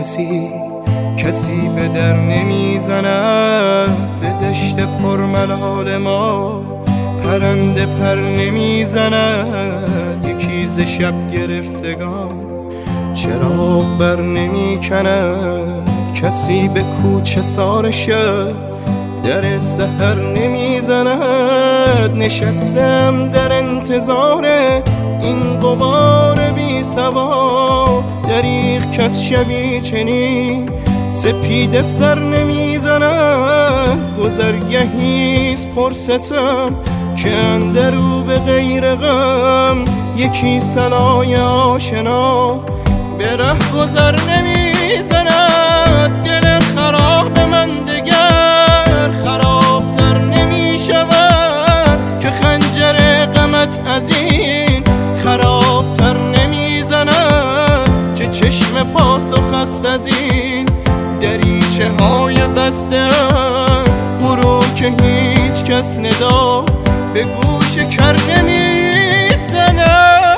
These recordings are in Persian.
کسی به در نمیزند. به دشت پرملال ما پرنده پر نمیزند. یکی ز شب گرفتگان چراغ بر نمیکند. کسی به کوچه سار شب در سحر نمیزند. نشستم در انتظار این غبار بی سوار. دریغ کس شبی چنین سپیده سر نمیزند. گذرگهیست پرستم که اندرو به غیر غم یکی صلای آشنا به ره گذر نمیزند. دل خراب من دگر خرابتر نمیشود که خنجر غمت از این خرابتر نمیزند. چه چشم پاسخ است از این دریچه های بسته برو که هیچ کس ندا به گوش کر نمیزند.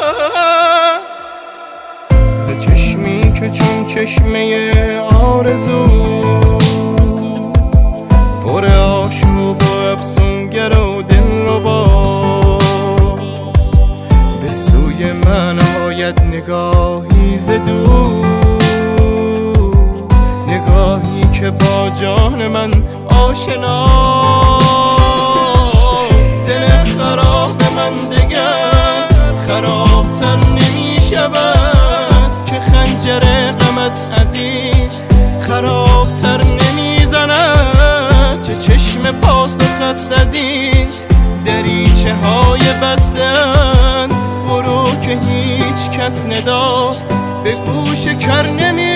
ز چشمی که چون چشمه آرزو پر آشوب و افسونگر و دلربا به سوی من آید نگاهی ز دور. نگاهی که با جان من آشنا. دل خراب من دگر خرابتر نمی شود که خنجر غمت از این خرابتر نمی زند. چه چشم پاسخ است از این دریچه های بستن برو که هیچ کس ندا به گوش کر نمی